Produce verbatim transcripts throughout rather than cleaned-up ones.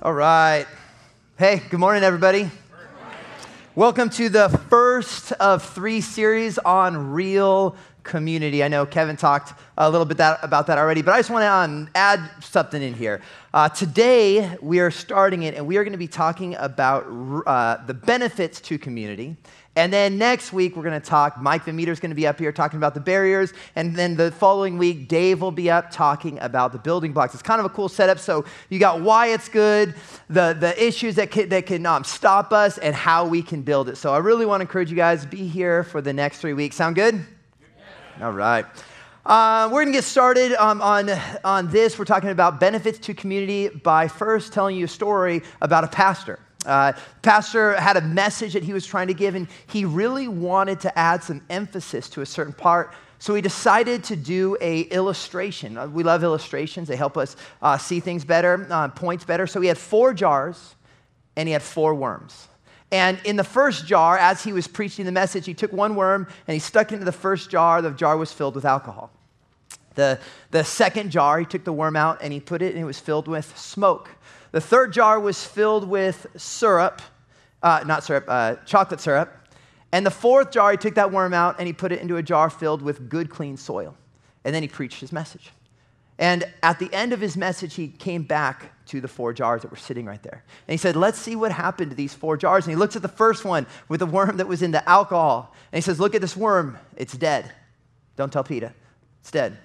All right. Hey, good morning, everybody. Welcome to the first of three series on real community. I know Kevin talked a little bit that, about that already, but I just want to um, add something in here. Uh, today, we are starting it, and we are going to be talking about uh, the benefits to community. And then next week, we're going to talk, Mike Van Meter is going to be up here talking about the barriers. And then the following week, Dave will be up talking about the building blocks. It's kind of a cool setup. So you got why it's good, the, the issues that can, that can um, stop us, and how we can build it. So I really want to encourage you guys to be here for the next three weeks. Sound good? Yeah. All right. Uh, we're going to get started um, on, on this. We're talking about benefits to community by first telling you a story about a pastor. Uh, pastor had a message that he was trying to give, and he really wanted to add some emphasis to a certain part. So he decided to do a illustration. Uh, we love illustrations. They help us uh, see things better, uh, points better. So he had four jars, and he had four worms. And in the first jar, as he was preaching the message, he took one worm, and he stuck it into the first jar. The jar was filled with alcohol. The, the second jar, he took the worm out, and he put it, and it was filled with smoke. The third jar was filled with syrup, uh, not syrup, uh, chocolate syrup. And the fourth jar, he took that worm out and he put it into a jar filled with good, clean soil. And then he preached his message. And at the end of his message, he came back to the four jars that were sitting right there. And he said, let's see what happened to these four jars. And he looks at the first one with the worm that was in the alcohol. And he says, look at this worm. It's dead. Don't tell Peter. It's dead.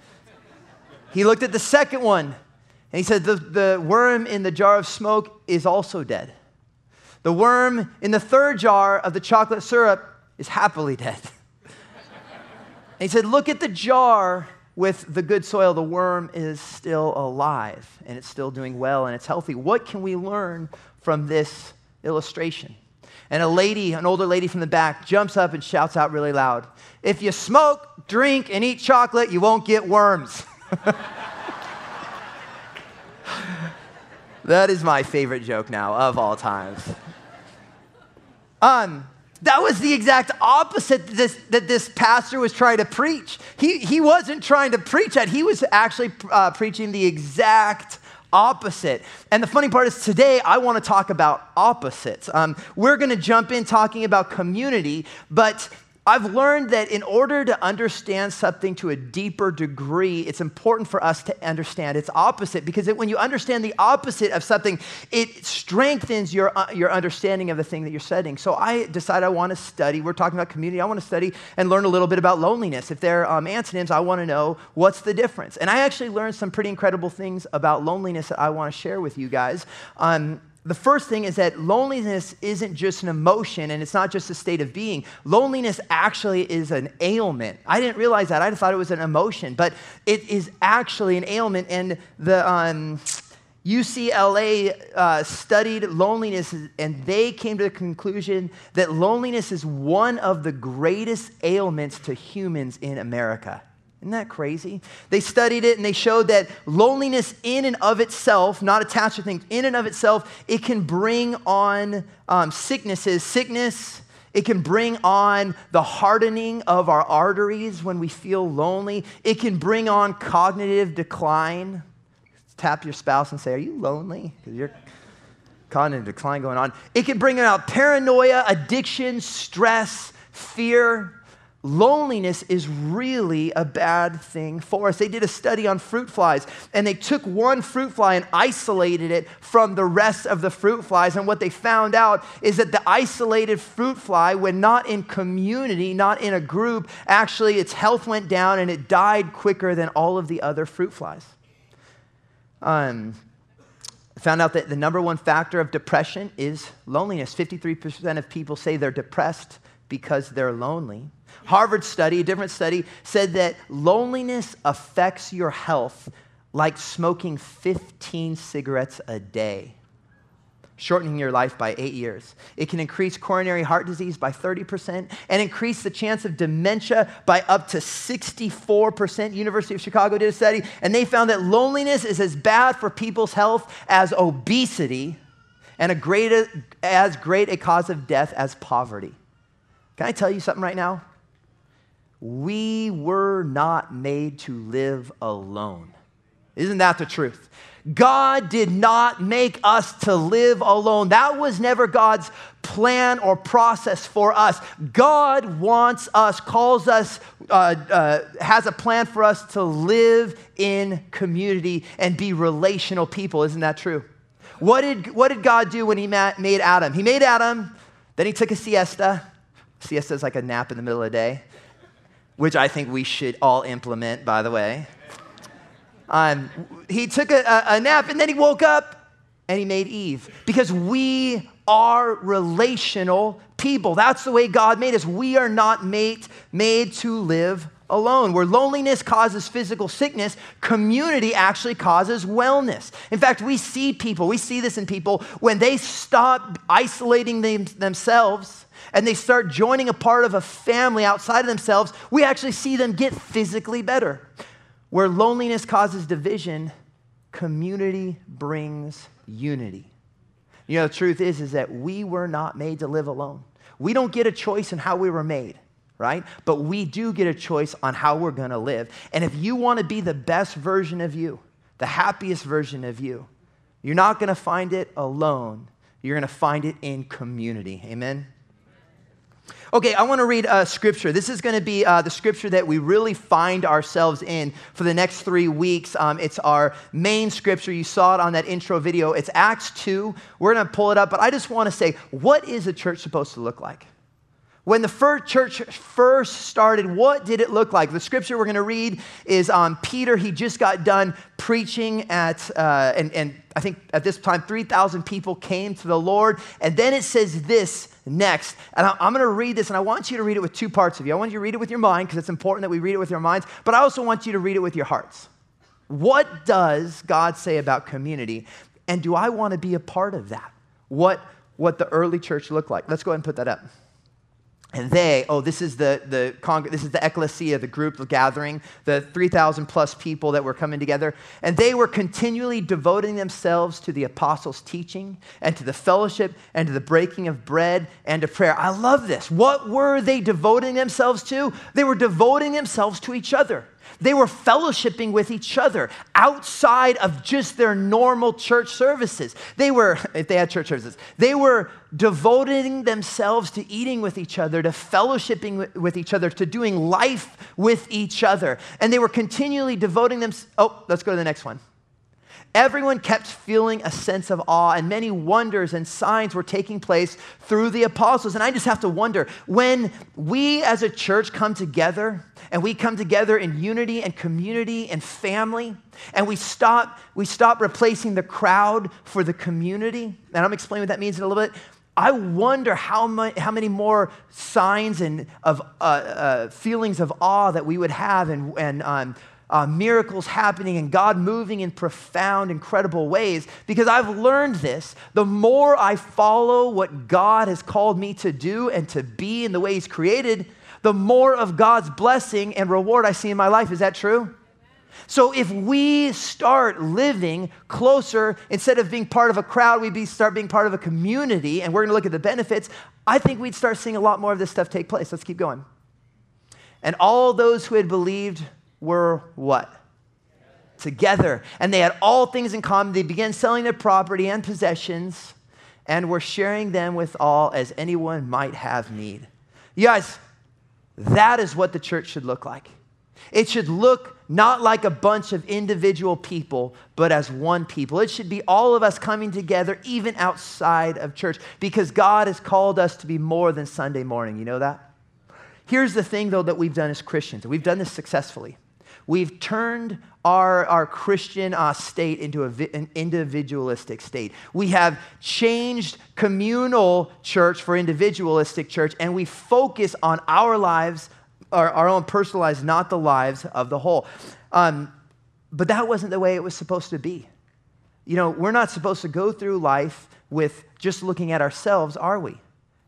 He looked at the second one. And he said, the, the worm in the jar of smoke is also dead. The worm in the third jar of the chocolate syrup is happily dead. And he said, look at the jar with the good soil. The worm is still alive, and it's still doing well, and it's healthy. What can we learn from this illustration? And a lady, an older lady from the back, jumps up and shouts out really loud, if you smoke, drink, and eat chocolate, you won't get worms. That is my favorite joke now of all times. Um, that was the exact opposite that this, that this pastor was trying to preach. He, he wasn't trying to preach that. He was actually uh, preaching the exact opposite. And the funny part is today I want to talk about opposites. Um, we're going to jump in talking about community, but I've learned that in order to understand something to a deeper degree, it's important for us to understand its opposite, because it, when you understand the opposite of something, it strengthens your, uh, your understanding of the thing that you're studying. So I decided I want to study. We're talking about community. I want to study and learn a little bit about loneliness. If they're um, antonyms, I want to know what's the difference. And I actually learned some pretty incredible things about loneliness that I want to share with you guys. Um, The first thing is that loneliness isn't just an emotion, and it's not just a state of being. Loneliness actually is an ailment. I didn't realize that. I thought it was an emotion, but it is actually an ailment. And the um, U C L A uh, studied loneliness, and they came to the conclusion that loneliness is one of the greatest ailments to humans in America. Isn't that crazy? They studied it, and they showed that loneliness in and of itself, not attached to things, in and of itself, it can bring on um, sicknesses. Sickness, it can bring on the hardening of our arteries when we feel lonely. It can bring on cognitive decline. Tap your spouse and say, are you lonely? Because you're cognitive decline going on. It can bring out paranoia, addiction, stress, fear. Loneliness is really a bad thing for us. They did a study on fruit flies, and they took one fruit fly and isolated it from the rest of the fruit flies. And what they found out is that the isolated fruit fly, when not in community, not in a group, actually its health went down and it died quicker than all of the other fruit flies. Um, found out that the number one factor of depression is loneliness. fifty-three percent of people say they're depressed because they're lonely. Harvard study, a different study, said that loneliness affects your health like smoking fifteen cigarettes a day, shortening your life by eight years. It can increase coronary heart disease by thirty percent and increase the chance of dementia by up to sixty-four percent. University of Chicago did a study, and they found that loneliness is as bad for people's health as obesity and a great, as great a cause of death as poverty. Can I tell you something right now? We were not made to live alone. Isn't that the truth? God did not make us to live alone. That was never God's plan or process for us. God wants us, calls us, uh, uh, has a plan for us to live in community and be relational people. Isn't that true? What did, what did God do when he ma- made Adam? He made Adam, then he took a siesta. Siesta is like a nap in the middle of the day, which I think we should all implement, by the way. Um, he took a, a, a nap and then he woke up and he made Eve because we are relational people. That's the way God made us. We are not made, made to live alone. Where loneliness causes physical sickness, community actually causes wellness. In fact, we see people, we see this in people when they stop isolating them, themselves and they start joining a part of a family outside of themselves, we actually see them get physically better. Where loneliness causes division, community brings unity. You know, the truth is, is that we were not made to live alone. We don't get a choice in how we were made, right? But we do get a choice on how we're going to live. And if you want to be the best version of you, the happiest version of you, you're not going to find it alone. You're going to find it in community. Amen? Okay, I want to read a scripture. This is going to be uh, the scripture that we really find ourselves in for the next three weeks. Um, it's our main scripture. You saw it on that intro video. It's Acts two. We're going to pull it up, but I just want to say, what is a church supposed to look like? When the first church first started, what did it look like? The scripture we're going to read is um, Peter. He just got done preaching at, uh, and, and I think at this time, three thousand people came to the Lord. And then it says this next. And I, I'm going to read this, and I want you to read it with two parts of you. I want you to read it with your mind, because it's important that we read it with our minds. But I also want you to read it with your hearts. What does God say about community? And do I want to be a part of that? What, what the early church looked like? Let's go ahead and put that up. And they, oh, this is the the con- this is the ecclesia, the group, the gathering, the three thousand plus people that were coming together. And they were continually devoting themselves to the apostles' teaching and to the fellowship and to the breaking of bread and to prayer. I love this. What were they devoting themselves to? They were devoting themselves to each other. They were fellowshipping with each other outside of just their normal church services. They were, if they had church services, they were devoting themselves to eating with each other, to fellowshipping with each other, to doing life with each other. And they were continually devoting them. Oh, let's go to the next one. Everyone kept feeling a sense of awe, and many wonders and signs were taking place through the apostles. And I just have to wonder, when we as a church come together, and we come together in unity and community and family, and we stop, we stop replacing the crowd for the community, and I'm explaining what that means in a little bit. I wonder how, much, how many more signs and of uh, uh, feelings of awe that we would have, and, and um, Uh, miracles happening and God moving in profound, incredible ways. Because I've learned this, the more I follow what God has called me to do and to be in the way He's created, the more of God's blessing and reward I see in my life. Is that true? So if we start living closer, instead of being part of a crowd, we be, start being part of a community, and we're going to look at the benefits, I think we'd start seeing a lot more of this stuff take place. Let's keep going. And all those who had believed were what? Together. And they had all things in common. They began selling their property and possessions and were sharing them with all as anyone might have need. You guys, that is what the church should look like. It should look not like a bunch of individual people, but as one people. It should be all of us coming together, even outside of church, because God has called us to be more than Sunday morning. You know that? Here's the thing, though, that we've done as Christians. We've done this successfully. We've turned our, our Christian uh, state into a, an individualistic state. We have changed communal church for individualistic church, and we focus on our lives, our, our own personal lives, not the lives of the whole. Um, but that wasn't the way it was supposed to be. You know, we're not supposed to go through life with just looking at ourselves, are we?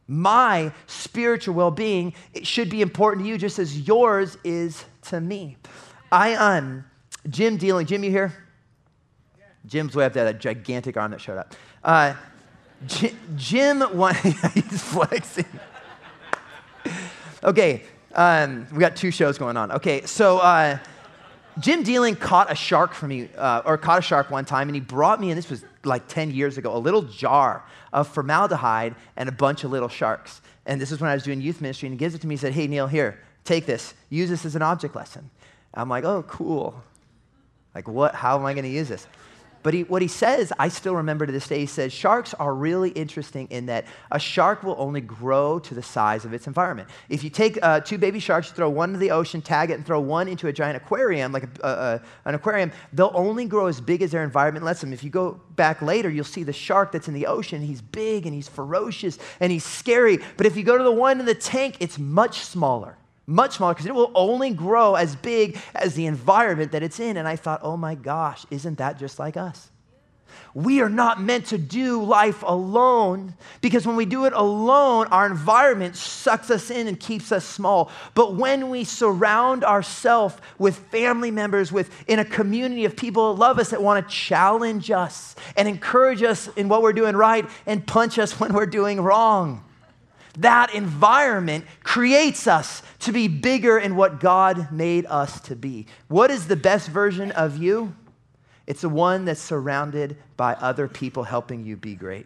My spiritual well-being, it should be important to you just as yours is to me. I, um, Jim Dealing, Jim, you here? Yeah. Jim's way up there, that gigantic arm that showed up. Uh, Jim, Jim, one, he's flexing. Okay, um, we got two shows going on. Okay, so uh, Jim Dealing caught a shark for me, uh, or caught a shark one time, and he brought me, and this was like ten years ago, a little jar of formaldehyde and a bunch of little sharks. And this is when I was doing youth ministry, and he gives it to me. He said, hey, Neil, here, take this. Use this as an object lesson. I'm like, oh, cool. Like, what? How am I going to use this? But he, what he says, I still remember to this day, he says, sharks are really interesting in that a shark will only grow to the size of its environment. If you take uh, two baby sharks, throw one into the ocean, tag it, and throw one into a giant aquarium, like a, a, a, an aquarium, they'll only grow as big as their environment lets them. If you go back later, you'll see the shark that's in the ocean. He's big, and he's ferocious, and he's scary. But if you go to the one in the tank, it's much smaller. Much smaller, because it will only grow as big as the environment that it's in. And I thought, oh my gosh, isn't that just like us? We are not meant to do life alone, because when we do it alone, our environment sucks us in and keeps us small. But when we surround ourselves with family members, with in a community of people who love us, that want to challenge us and encourage us in what we're doing right and punch us when we're doing wrong, that environment creates us to be bigger in what God made us to be. What is the best version of you? It's the one that's surrounded by other people helping you be great.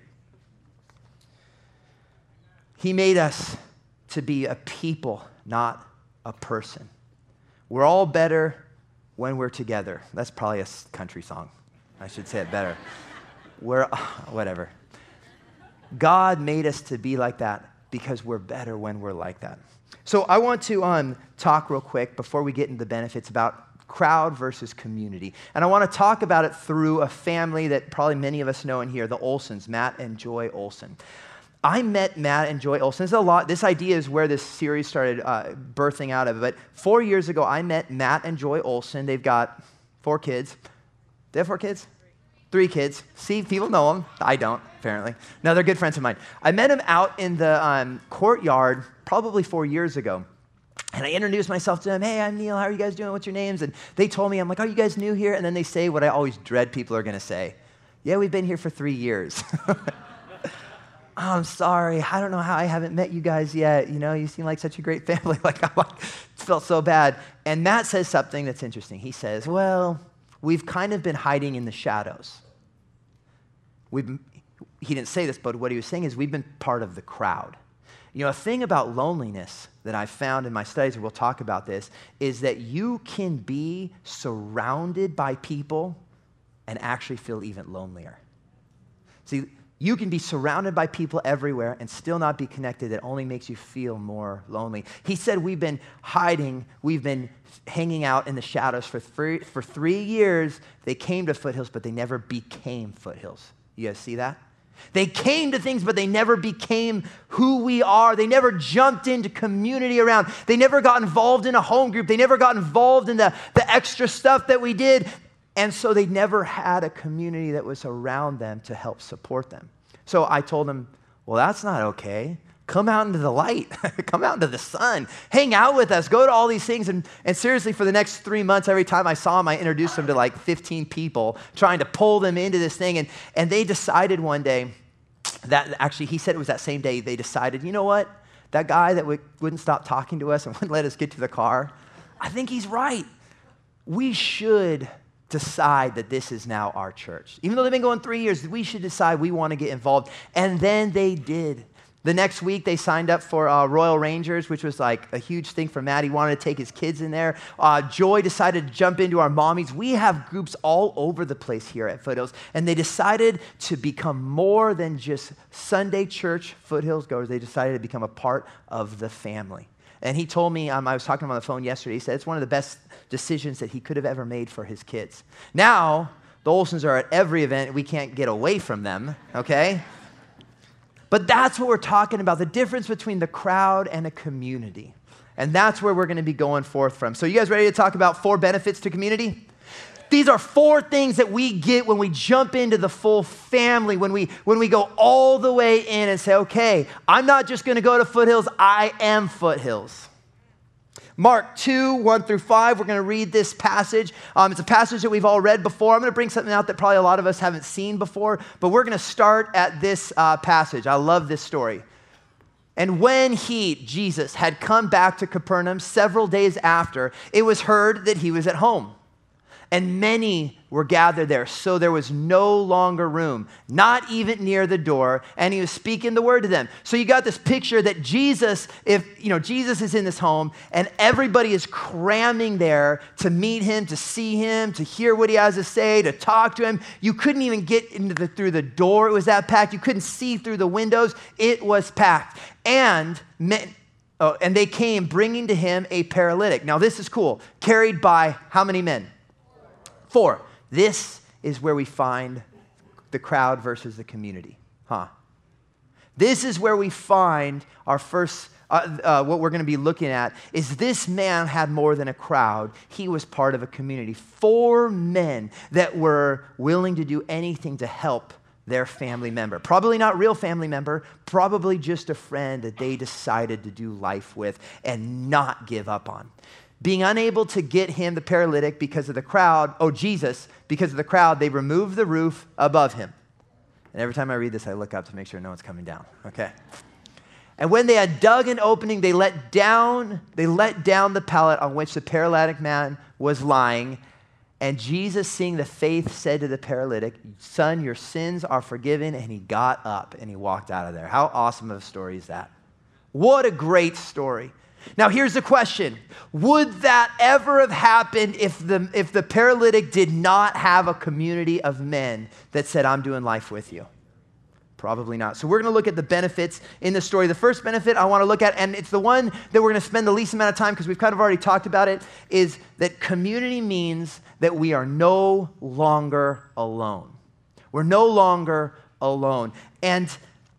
He made us to be a people, not a person. We're all better when we're together. That's probably a country song. I should say it better. We're, whatever. God made us to be like that, because we're better when we're like that. So I want to um, talk real quick before we get into the benefits about crowd versus community. And I want to talk about it through a family that probably many of us know in here, the Olsons, Matt and Joy Olson. I met Matt and Joy Olson. This, is a lot, this idea is where this series started uh, birthing out of. But four years ago, I met Matt and Joy Olson. They've got four kids. They have four kids? Three kids. See, people know them. I don't, apparently. No, they're good friends of mine. I met them out in the um, courtyard probably four years ago. And I introduced myself to them. Hey, I'm Neil. How are you guys doing? What's your names? And they told me, I'm like, are you guys new here? And then they say what I always dread people are going to say. Yeah, we've been here for three years. Oh, I'm sorry. I don't know how I haven't met you guys yet. You know, you seem like such a great family. Like, I like, felt so bad. And Matt says something that's interesting. He says, well, we've kind of been hiding in the shadows. We've been, he didn't say this, but what he was saying is we've been part of the crowd. You know, a thing about loneliness that I found in my studies, and we'll talk about this, is that you can be surrounded by people and actually feel even lonelier. See, you can be surrounded by people everywhere and still not be connected. It only makes you feel more lonely. He said we've been hiding, we've been hanging out in the shadows for three, for three years. They came to Foothills, but they never became Foothills. You guys see that? They came to things, but they never became who we are. They never jumped into community around. They never got involved in a home group. They never got involved in the, the extra stuff that we did. And so they never had a community that was around them to help support them. So I told them, well, that's not okay. Come out into the light. Come out into the sun. Hang out with us. Go to all these things. And, and seriously, for the next three months, every time I saw them, I introduced them to like fifteen people, trying to pull them into this thing. And, and they decided one day that, actually, he said it was that same day, they decided, you know what? That guy that w- wouldn't stop talking to us and wouldn't let us get to the car, I think he's right. We should decide that this is now our church. Even though they've been going three years, we should decide we want to get involved. And then they did. The next week, they signed up for uh, Royal Rangers, which was like a huge thing for Matt. He wanted to take his kids in there. Uh, Joy decided to jump into our mommies. We have groups all over the place here at Foothills, and they decided to become more than just Sunday church Foothills goers. They decided to become a part of the family. And he told me, um, I was talking to him on the phone yesterday, he said it's one of the best decisions that he could have ever made for his kids. Now, the Olsons are at every event. We can't get away from them, okay? But that's what we're talking about, the difference between the crowd and a community. And that's where we're going to be going forth from. So you guys ready to talk about four benefits to community? These are four things that we get when we jump into the full family, when we when we go all the way in and say, okay, I'm not just going to go to Foothills, I am Foothills. Mark two, one through five, we're going to read this passage. Um, it's a passage that we've all read before. I'm going to bring something out that probably a lot of us haven't seen before, but we're going to start at this uh, passage. I love this story. And when he, Jesus, had come back to Capernaum several days after, it was heard that he was at home. and many were gathered there, so there was no longer room, not even near the door, and he was speaking the word to them. So you got this picture that Jesus, if, you know, Jesus is in this home, and everybody is cramming there to meet him, to see him, to hear what he has to say, to talk to him. You couldn't even get into the, through the door. It was that packed. You couldn't see through the windows. It was packed. And men, oh, and they came bringing to him a paralytic. Now this is cool. Carried by how many men? Four. This is where we find the crowd versus the community, huh? This is where we find our first, uh, uh, what we're going to be looking at is this man had more than a crowd. He was part of a community. Four men that were willing to do anything to help their family member. Probably not real family member, probably just a friend that they decided to do life with and not give up on. Being unable to get him, the paralytic, because of the crowd, oh, Jesus, because of the crowd, they removed the roof above him. And every time I read this, I look up to make sure no one's coming down, okay? And when they had dug an opening, they let down, they let down the pallet on which the paralytic man was lying. And Jesus, seeing the faith, said to the paralytic, son, your sins are forgiven. And he got up and he walked out of there. How awesome of a story is that? What a great story. Now, here's the question. Would that ever have happened if the, if the paralytic did not have a community of men that said, I'm doing life with you? Probably not. So we're going to look at the benefits in the story. The first benefit I want to look at, and it's the one that we're going to spend the least amount of time because we've kind of already talked about it, is that community means that we are no longer alone. We're no longer alone. And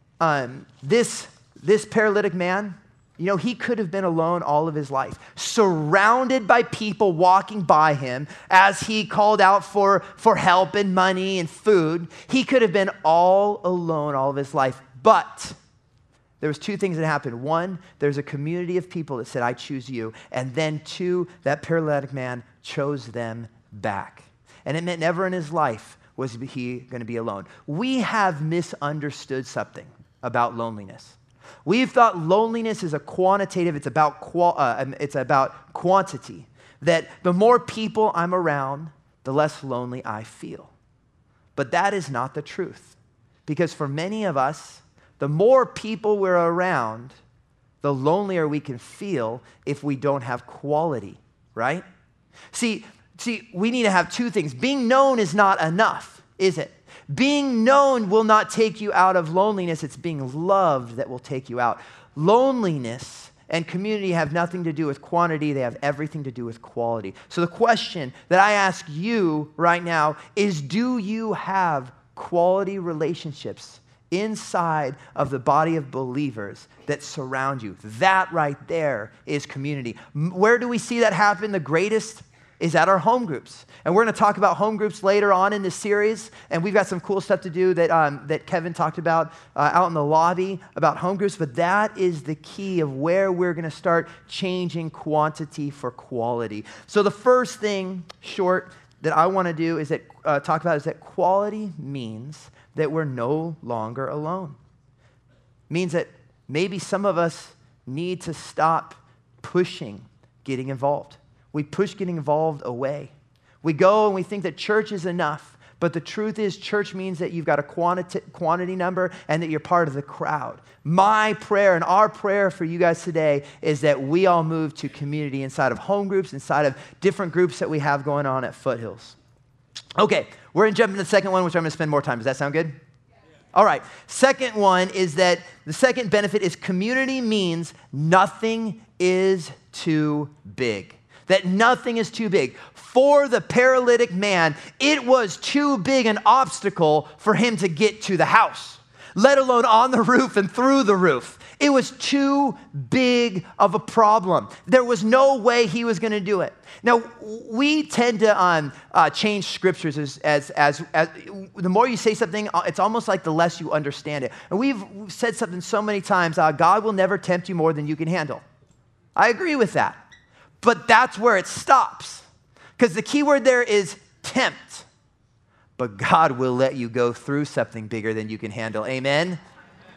um, this, this paralytic man, you know, he could have been alone all of his life, surrounded by people walking by him as he called out for, for help and money and food. He could have been all alone all of his life. But there was two things that happened. One, there's a community of people that said, I choose you. And then two, that paralytic man chose them back. And it meant never in his life was he going to be alone. We have misunderstood something about loneliness. We've thought loneliness is a quantitative, it's about, qual, uh, it's about quantity. That the more people I'm around, the less lonely I feel. But that is not the truth. Because for many of us, the more people we're around, the lonelier we can feel if we don't have quality, right? See, see, we need to have two things. Being known is not enough, is it? Being known will not take you out of loneliness. It's being loved that will take you out. Loneliness and community have nothing to do with quantity. They have everything to do with quality. So the question that I ask you right now is, do you have quality relationships inside of the body of believers that surround you? That right there is community. Where do we see that happen the greatest? Is at our home groups. And we're going to talk about home groups later on in this series. And we've got some cool stuff to do that, um, that Kevin talked about uh, out in the lobby about home groups. But that is the key of where we're going to start changing quantity for quality. So the first thing, short, that I want to do is that uh, talk about is that quality means that we're no longer alone. Means that maybe some of us need to stop pushing getting involved. We push getting involved away. We go and we think that church is enough, but the truth is church means that you've got a quantity, quantity number and that you're part of the crowd. My prayer and our prayer for you guys today is that we all move to community inside of home groups, inside of different groups that we have going on at Foothills. Okay, we're going to jump into the second one, which I'm going to spend more time. Does that sound good? All right, second one is that the second benefit is community means nothing is too big. That nothing is too big. For the paralytic man, it was too big an obstacle for him to get to the house, let alone on the roof and through the roof. It was too big of a problem. There was no way he was going to do it. Now, we tend to um, uh, change scriptures as, as, as, as the more you say something, it's almost like the less you understand it. And we've said something so many times, uh, God will never tempt you more than you can handle. I agree with that. But that's where it stops. Because the key word there is tempt. But God will let you go through something bigger than you can handle. Amen?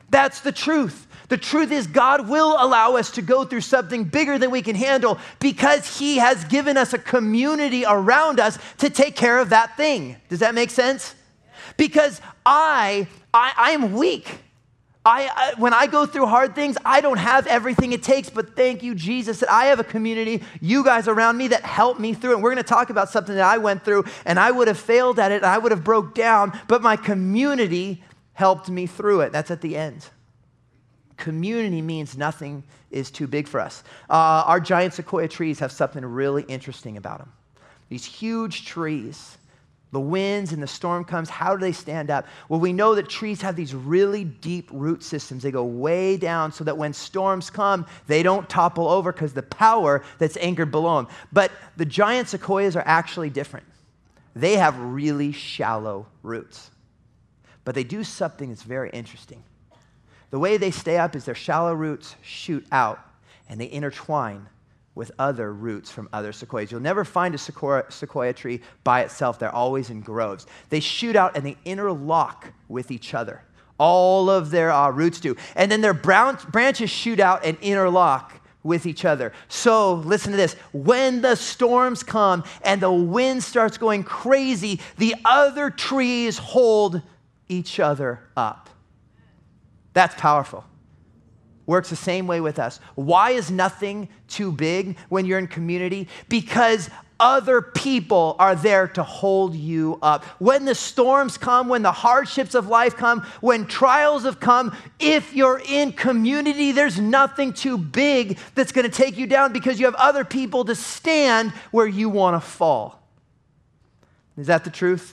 That's the truth. The truth is God will allow us to go through something bigger than we can handle because he has given us a community around us to take care of that thing. Does that make sense? Because I, I, I am weak. I, I, when I go through hard things, I don't have everything it takes, but thank you, Jesus, that I have a community, you guys around me that help me through it. And we're going to talk about something that I went through, and I would have failed at it, and I would have broke down, but my community helped me through it. That's at the end. Community means nothing is too big for us. Uh, our giant sequoia trees have something really interesting about them. These huge trees, the winds and the storm comes, how do they stand up? Well, we know that trees have these really deep root systems. They go way down so that when storms come, they don't topple over because the power that's anchored below them. But the giant sequoias are actually different. They have really shallow roots. But they do something that's very interesting. The way they stay up is their shallow roots shoot out and they intertwine with other roots from other sequoias. You'll never find a sequoia, sequoia tree by itself. They're always in groves. They shoot out and they interlock with each other. All of their uh, roots do. And then their brown branches shoot out and interlock with each other. So listen to this. When the storms come and the wind starts going crazy, the other trees hold each other up. That's powerful. Works the same way with us. Why is nothing too big when you're in community? Because other people are there to hold you up. When the storms come, when the hardships of life come, when trials have come, if you're in community, there's nothing too big that's going to take you down because you have other people to stand where you want to fall. Is that the truth?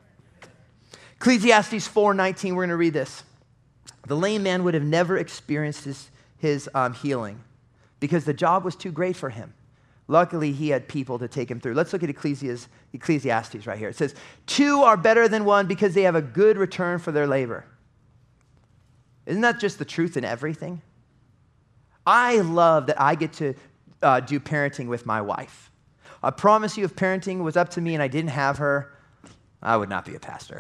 Ecclesiastes four nineteen, we're going to read this. The lame man would have never experienced his, his um, healing because the job was too great for him. Luckily, he had people to take him through. Let's look at Ecclesiastes, Ecclesiastes right here. It says, two are better than one because they have a good return for their labor. Isn't that just the truth in everything? I love that I get to uh, do parenting with my wife. I promise you, if parenting was up to me and I didn't have her, I would not be a pastor.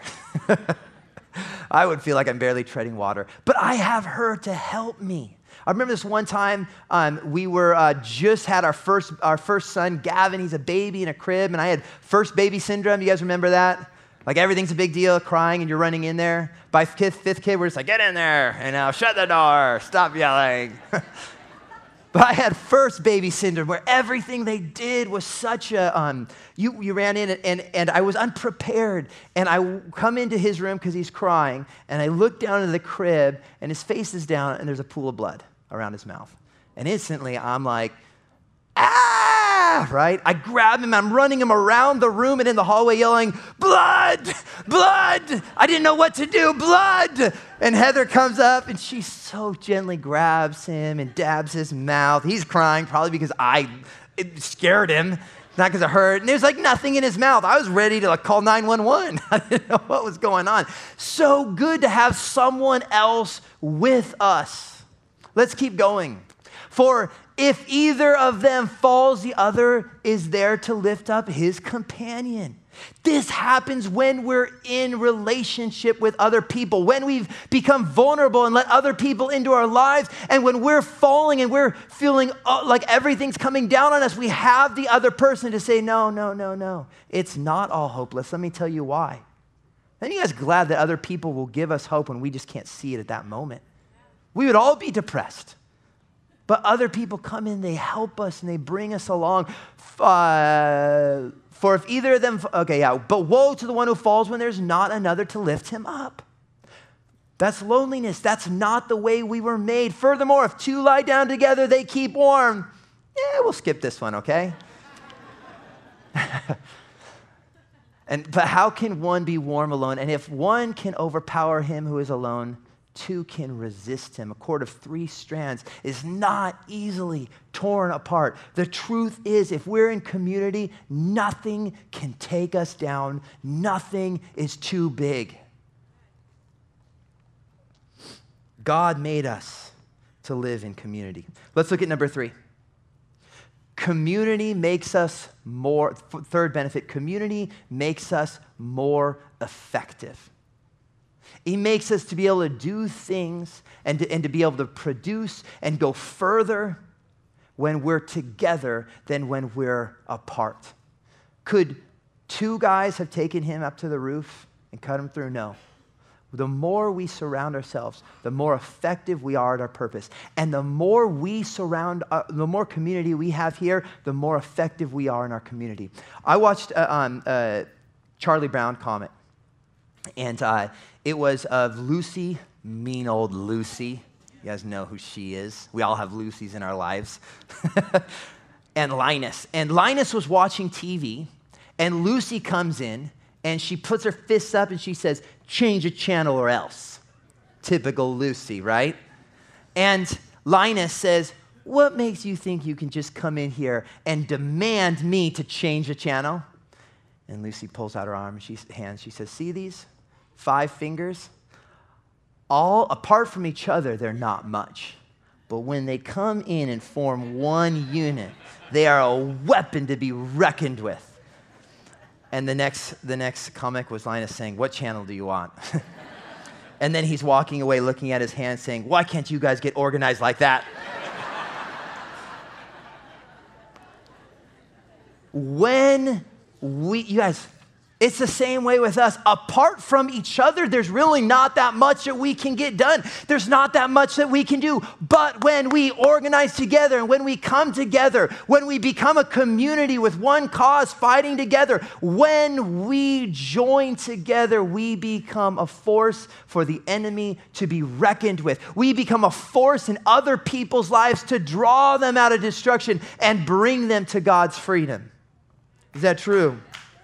I would feel like I'm barely treading water. But I have her to help me. I remember this one time um, we were uh, just had our first our first son, Gavin. He's a baby in a crib, and I had first baby syndrome. You guys remember that? Like everything's a big deal, crying, and you're running in there. By fifth, fifth kid, we're just like, get in there, and now shut the door, stop yelling. But I had first baby syndrome where everything they did was such a, um, you, you ran in and, and, and I was unprepared. And I come into his room because he's crying, and I look down into the crib, and his face is down, and there's a pool of blood around his mouth. And instantly, I'm like, ah, right? I grab him, I'm running him around the room and in the hallway yelling, blood, blood. I didn't know what to do, blood. And Heather comes up and she so gently grabs him and dabs his mouth. He's crying probably because I it scared him, not because it hurt. And there's like nothing in his mouth. I was ready to like call nine one one. I didn't know what was going on. So good to have someone else with us. Let's keep going. For if either of them falls, the other is there to lift up his companion. This happens when we're in relationship with other people, when we've become vulnerable and let other people into our lives, and when we're falling and we're feeling like everything's coming down on us, we have the other person to say, no, no, no, no. It's not all hopeless. Let me tell you why. Aren't you guys glad that other people will give us hope when we just can't see it at that moment? We would all be depressed. But other people come in, they help us, and they bring us along. Uh, for if either of them, okay, yeah, but woe to the one who falls when there's not another to lift him up. That's loneliness. That's not the way we were made. Furthermore, if two lie down together, they keep warm. Yeah, we'll skip this one, okay? and But how can one be warm alone? And if one can overpower him who is alone, two can resist him. A cord of three strands is not easily torn apart. The truth is, if we're in community, nothing can take us down. Nothing is too big. God made us to live in community. Let's look at number three. Community makes us more, third benefit, community makes us more effective. He makes us to be able to do things and to, and to be able to produce and go further when we're together than when we're apart. Could two guys have taken him up to the roof and cut him through? No. The more we surround ourselves, the more effective we are at our purpose. And the more we surround, uh, the more community we have here, the more effective we are in our community. I watched uh, um, uh, Charlie Brown comic, and uh, it was of Lucy, mean old Lucy. You guys know who she is. We all have Lucys in our lives. And Linus. And Linus was watching T V, and Lucy comes in, and she puts her fists up, and she says, change the channel or else. Typical Lucy, right? And Linus says, what makes you think you can just come in here and demand me to change the channel? And Lucy pulls out her arm, and she hands, she says, see these five fingers? All apart from each other, they're not much. But when they come in and form one unit, they are a weapon to be reckoned with. And the next, the next comic was Linus saying, what channel do you want? And then he's walking away looking at his hand saying, why can't you guys get organized like that? When we, you guys, it's the same way with us. Apart from each other, there's really not that much that we can get done. There's not that much that we can do. But when we organize together and when we come together, when we become a community with one cause fighting together, when we join together, we become a force for the enemy to be reckoned with. We become a force in other people's lives to draw them out of destruction and bring them to God's freedom. Is that true?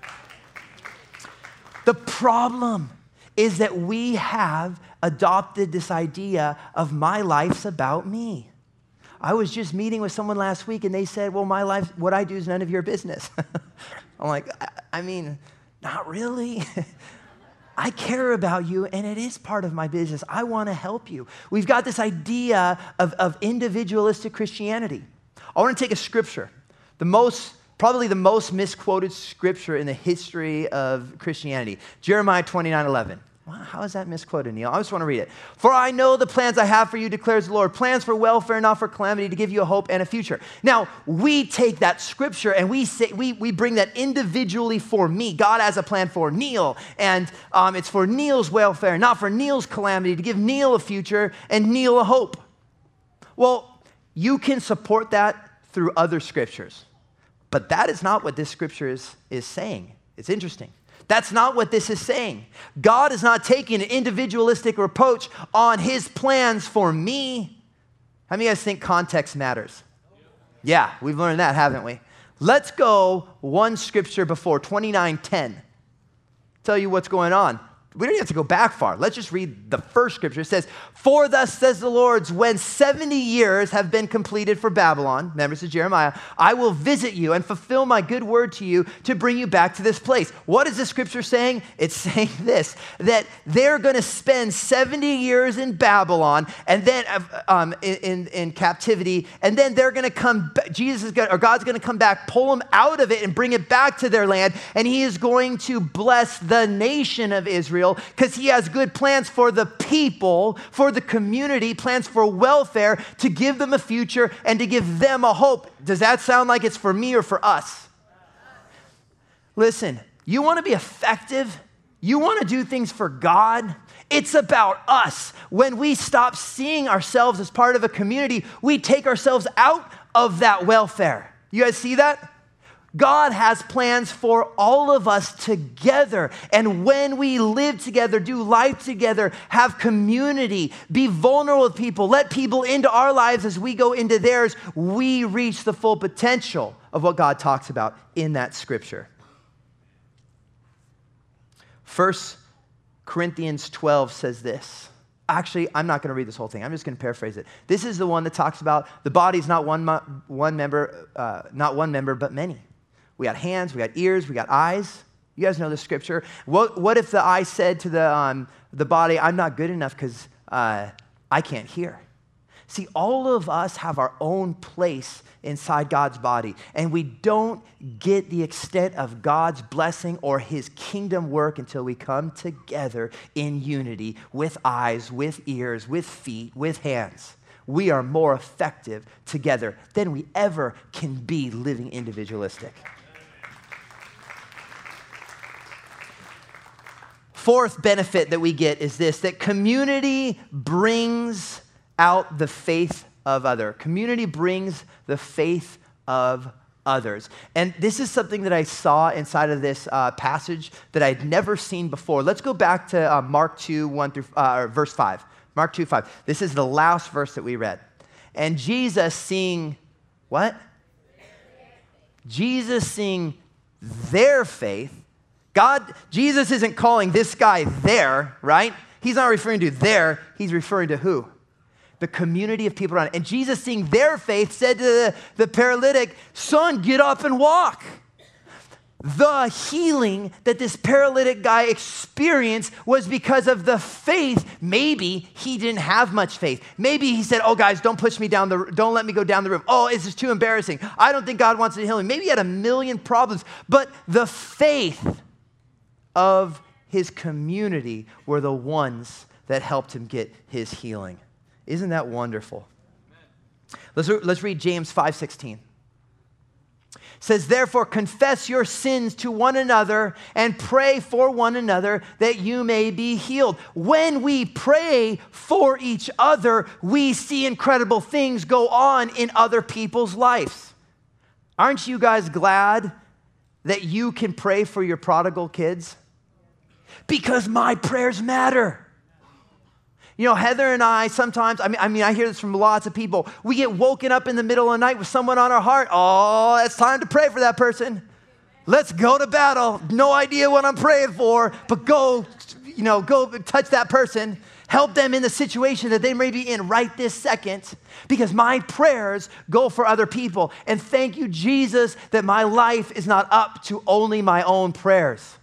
The problem is that we have adopted this idea of my life's about me. I was just meeting with someone last week and they said, well, my life, what I do is none of your business. I'm like, I, I mean, not really. I care about you and it is part of my business. I want to help you. We've got this idea of, of individualistic Christianity. I want to take a scripture, the most Probably the most misquoted scripture in the history of Christianity. Jeremiah twenty-nine eleven. Wow, how is that misquoted, Neil? I just want to read it. For I know the plans I have for you, declares the Lord. Plans for welfare, not for calamity, to give you a hope and a future. Now, we take that scripture and we say we, we bring that individually for me. God has a plan for Neil, and um, it's for Neil's welfare, not for Neil's calamity, to give Neil a future and Neil a hope. Well, you can support that through other scriptures. But that is not what this scripture is, is saying. It's interesting. That's not what this is saying. God is not taking an individualistic approach on his plans for me. How many of you guys think context matters? Yeah, we've learned that, haven't we? Let's go one scripture before, twenty-nine ten. Tell you what's going on. We don't even have to go back far. Let's just read the first scripture. It says, for thus says the Lord, when seventy years have been completed for Babylon, remember this is Jeremiah, I will visit you and fulfill my good word to you to bring you back to this place. What is the scripture saying? It's saying this, that they're going to spend seventy years in Babylon and then um, in, in, in captivity, and then they're going to come, Jesus is going, or God's going to come back, pull them out of it and bring it back to their land, and he is going to bless the nation of Israel, because he has good plans for the people, for the community, plans for welfare, to give them a future and to give them a hope. Does that sound like it's for me or for us? Listen, you want to be effective? You want to do things for God? It's about us. When we stop seeing ourselves as part of a community, we take ourselves out of that welfare. You guys see that? God has plans for all of us together. And when we live together, do life together, have community, be vulnerable with people, let people into our lives as we go into theirs, we reach the full potential of what God talks about in that scripture. First Corinthians twelve says this. Actually, I'm not going to read this whole thing. I'm just going to paraphrase it. This is the one that talks about the body's not one, one member, uh, not one member, but many. We got hands, we got ears, we got eyes. You guys know the scripture. What, what if the eye said to the, um, the body, I'm not good enough because uh, I can't hear? See, all of us have our own place inside God's body, and we don't get the extent of God's blessing or his kingdom work until we come together in unity with eyes, with ears, with feet, with hands. We are more effective together than we ever can be living individualistic. Fourth benefit that we get is this, that community brings out the faith of other. Community brings the faith of others. And this is something that I saw inside of this uh, passage that I'd never seen before. Let's go back to uh, Mark two, one through, uh, or verse five. Mark two, five. This is the last verse that we read. And Jesus seeing, what? Jesus seeing their faith. God, Jesus isn't calling this guy there, right? He's not referring to there. He's referring to who? The community of people around. And Jesus, seeing their faith, said to the, the paralytic, son, get up and walk. The healing that this paralytic guy experienced was because of the faith. Maybe he didn't have much faith. Maybe he said, oh, guys, don't push me down the, don't let me go down the roof. Oh, this is too embarrassing. I don't think God wants to heal me. Maybe he had a million problems. But the faith of his community were the ones that helped him get his healing. Isn't that wonderful? Let's, let's read James five sixteen. It says, therefore, confess your sins to one another and pray for one another that you may be healed. When we pray for each other, we see incredible things go on in other people's lives. Aren't you guys glad that you can pray for your prodigal kids? Because my prayers matter. You know, Heather and I sometimes, I mean, I mean, I hear this from lots of people. We get woken up in the middle of the night with someone on our heart. Oh, it's time to pray for that person. Let's go to battle. No idea what I'm praying for, but go, you know, go touch that person. Help them in the situation that they may be in right this second, because my prayers go for other people. And thank you, Jesus, that my life is not up to only my own prayers.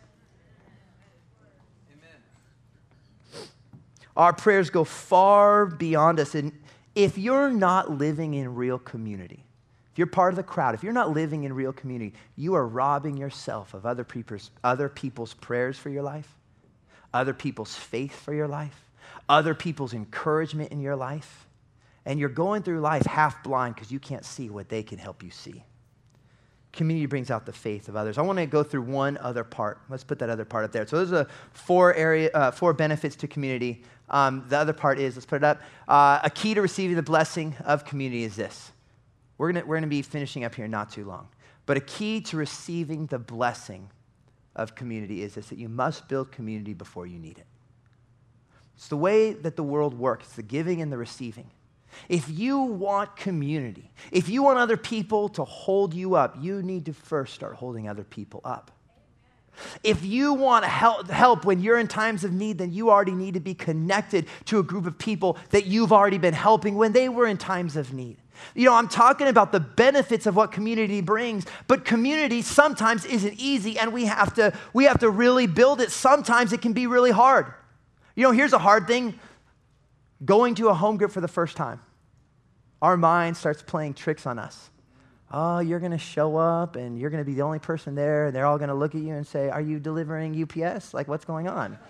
Our prayers go far beyond us. And if you're not living in real community, if you're part of the crowd, if you're not living in real community, you are robbing yourself of other people's, other people's prayers for your life, other people's faith for your life, other people's encouragement in your life. And you're going through life half blind because you can't see what they can help you see. Community brings out the faith of others. I want to go through one other part. Let's put that other part up there. So those are four area, uh, four benefits to community. Um, the other part is, let's put it up. Uh, a key to receiving the blessing of community is this. We're gonna we're gonna be finishing up here not too long. But a key to receiving the blessing of community is this: that you must build community before you need it. It's the way that the world works. It's the giving and the receiving. If you want community, if you want other people to hold you up, you need to first start holding other people up. If you want help, help when you're in times of need, then you already need to be connected to a group of people that you've already been helping when they were in times of need. You know, I'm talking about the benefits of what community brings, but community sometimes isn't easy, and we have to, we have to really build it. Sometimes it can be really hard. You know, here's a hard thing. Going to a home group for the first time. Our mind starts playing tricks on us. Oh, you're going to show up and you're going to be the only person there, and they're all going to look at you and say, are you delivering U P S? Like, what's going on?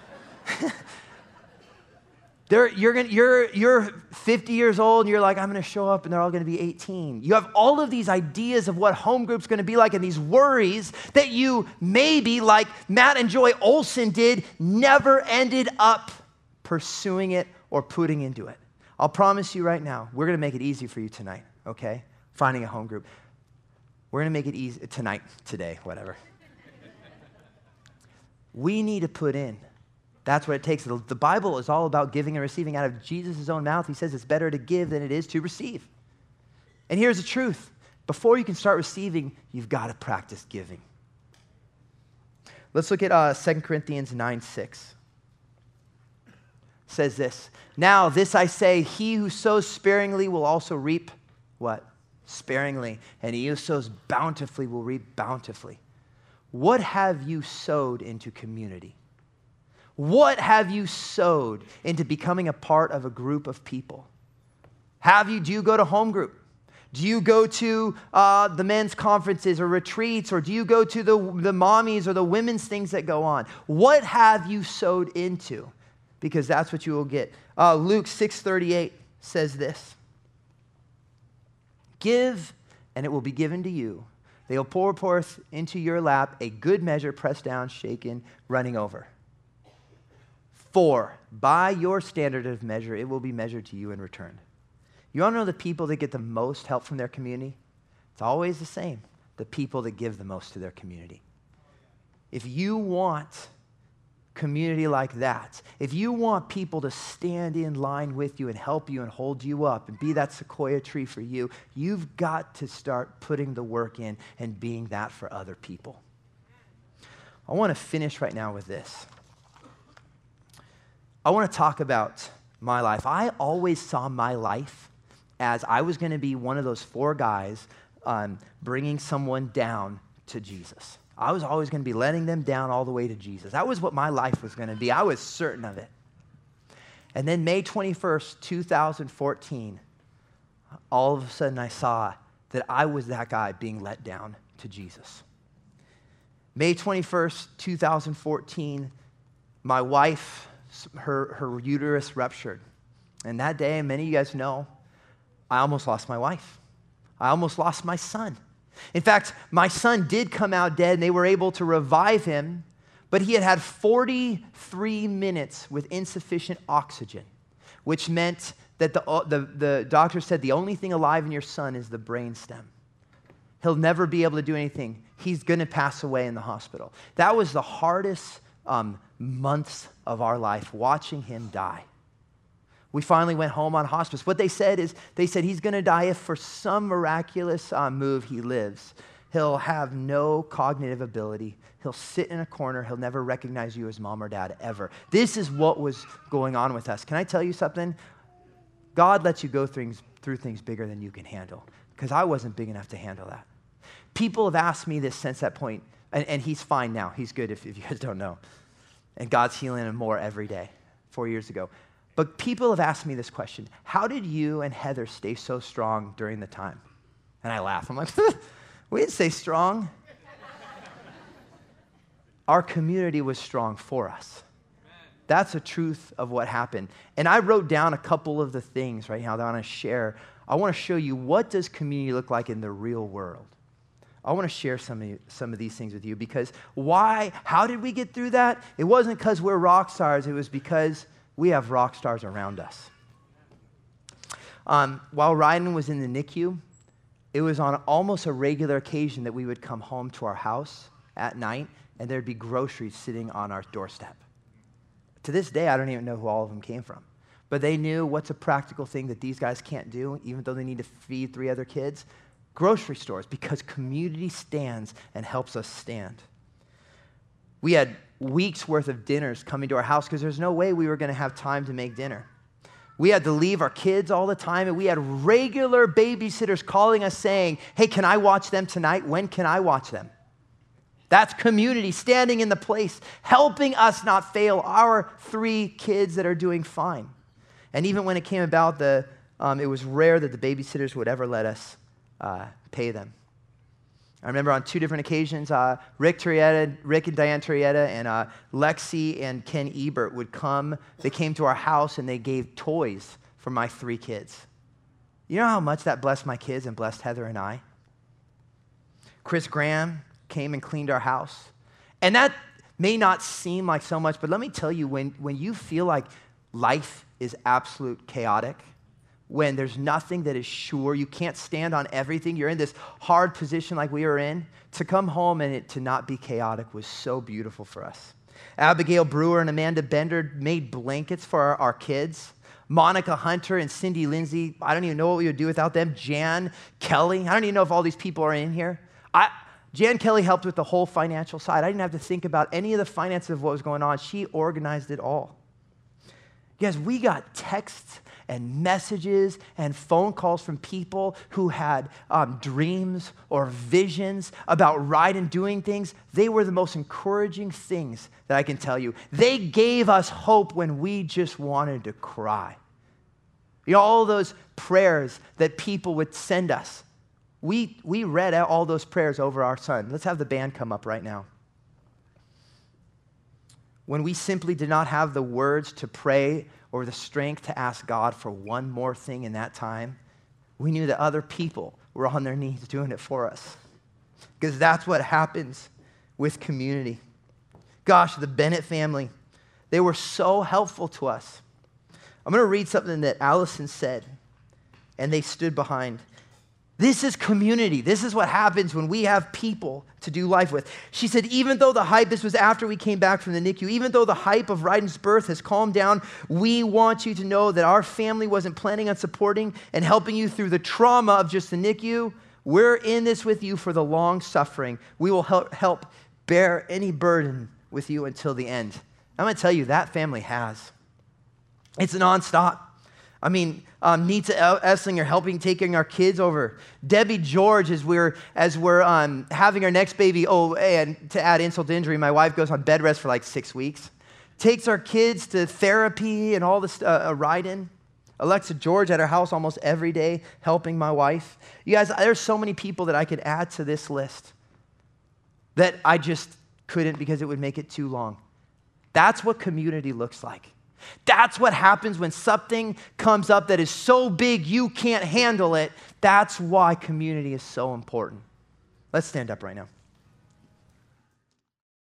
They're, you're, gonna, you're, you're fifty years old and you're like, I'm going to show up and they're all going to be eighteen. You have all of these ideas of what home group's going to be like and these worries that you maybe, like Matt and Joy Olson did, never ended up pursuing it or putting into it. I'll promise you right now, we're going to make it easy for you tonight, okay? Finding a home group. We're going to make it easy tonight, today, whatever. We need to put in. That's what it takes. The, the Bible is all about giving and receiving. Out of Jesus' own mouth, he says it's better to give than it is to receive. And here's the truth. Before you can start receiving, you've got to practice giving. Let's look at uh, Second Corinthians nine six. It says this: now this I say, he who sows sparingly will also reap what? Sparingly. And he who sows bountifully will reap bountifully. What have you sowed into community? What have you sowed into becoming a part of a group of people? Have you, do you go to home group? Do you go to uh, the men's conferences or retreats, or do you go to the, the mommies or the women's things that go on? What have you sowed into? Because that's what you will get. Uh, Luke six thirty-eight says this. Give, and it will be given to you. They will pour forth into your lap a good measure, pressed down, shaken, running over. For by your standard of measure, it will be measured to you in return. You want to know the people that get the most help from their community? It's always the same. The people that give the most to their community. If you want community like that, if you want people to stand in line with you and help you and hold you up and be that sequoia tree for you, you've got to start putting the work in and being that for other people. I want to finish right now with this. I want to talk about my life. I always saw my life as I was going to be one of those four guys um, bringing someone down to Jesus. I was always going to be letting them down all the way to Jesus. That was what my life was going to be. I was certain of it. And then May twenty-first, two thousand fourteen, all of a sudden I saw that I was that guy being let down to Jesus. May twenty-first, two thousand fourteen, my wife, her, her uterus ruptured. And that day, many of you guys know, I almost lost my wife. I almost lost my son. In fact, my son did come out dead, and they were able to revive him, but he had had forty-three minutes with insufficient oxygen, which meant that the, the, the doctor said the only thing alive in your son is the brain stem. He'll never be able to do anything. He's going to pass away in the hospital. That was the hardest um, months of our life, watching him die. We finally went home on hospice. What they said is, they said he's going to die if for some miraculous uh, move he lives. He'll have no cognitive ability. He'll sit in a corner. He'll never recognize you as mom or dad ever. This is what was going on with us. Can I tell you something? God lets you go through things, through things bigger than you can handle, because I wasn't big enough to handle that. People have asked me this since that point, and, and he's fine now. He's good if, if you guys don't know. And God's healing him more every day, four years ago. But people have asked me this question: how did you and Heather stay so strong during the time? And I laugh. I'm like, we didn't stay strong. Our community was strong for us. That's the truth of what happened. And I wrote down a couple of the things right now that I want to share. I want to show you, what does community look like in the real world? I want to share some of, you, some of these things with you, because why? How did we get through that? It wasn't because we're rock stars. It was because we have rock stars around us. Um, while Ryden was in the N I C U, it was on almost a regular occasion that we would come home to our house at night, and there'd be groceries sitting on our doorstep. To this day, I don't even know who all of them came from. But they knew what's a practical thing that these guys can't do, even though they need to feed three other kids. Grocery stores, because community stands and helps us stand. We had weeks worth of dinners coming to our house because there's no way we were going to have time to make dinner. We had to leave our kids all the time, and we had regular babysitters calling us saying, hey, can I watch them tonight? When can I watch them? That's community standing in the place, helping us not fail our three kids that are doing fine. And even when it came about, the um, it was rare that the babysitters would ever let us uh, pay them. I remember on two different occasions, uh, Rick Turrieta, Rick and Diane Turrieta, and uh, Lexi and Ken Ebert would come. They came to our house and they gave toys for my three kids. You know how much that blessed my kids and blessed Heather and I? Chris Graham came and cleaned our house. And that may not seem like so much, but let me tell you, when, when you feel like life is absolute chaotic, when there's nothing that is sure, you can't stand on everything, you're in this hard position like we were in, to come home and it to not be chaotic was so beautiful for us. Abigail Brewer and Amanda Bender made blankets for our, our kids. Monica Hunter and Cindy Lindsay, I don't even know what we would do without them. Jan Kelly, I don't even know if all these people are in here. I, Jan Kelly helped with the whole financial side. I didn't have to think about any of the finances of what was going on. She organized it all. Guys, we got texts and messages and phone calls from people who had um, dreams or visions about Ryden doing things. They were the most encouraging things that I can tell you. They gave us hope when we just wanted to cry. You know, all those prayers that people would send us. We, we read out all those prayers over our son. Let's have the band come up right now. When we simply did not have the words to pray or the strength to ask God for one more thing in that time, we knew that other people were on their knees doing it for us. Because that's what happens with community. Gosh, the Bennett family, they were so helpful to us. I'm going to read something that Allison said, and they stood behind. This is community. This is what happens when we have people to do life with. She said, even though the hype, this was after we came back from the N I C U, even though the hype of Ryden's birth has calmed down, we want you to know that our family wasn't planning on supporting and helping you through the trauma of just the N I C U. We're in this with you for the long suffering. We will help, help bear any burden with you until the end. I'm going to tell you, that family has. It's nonstop. I mean, um, Nita Esslinger helping taking our kids over. Debbie George, as we're as we're um, having our next baby. Oh, and to add insult to injury, my wife goes on bed rest for like six weeks. Takes our kids to therapy and all this uh, a ride-in. Alexa George at our house almost every day, helping my wife. You guys, there's so many people that I could add to this list that I just couldn't because it would make it too long. That's what community looks like. That's what happens when something comes up that is so big you can't handle it. That's why community is so important. Let's stand up right now.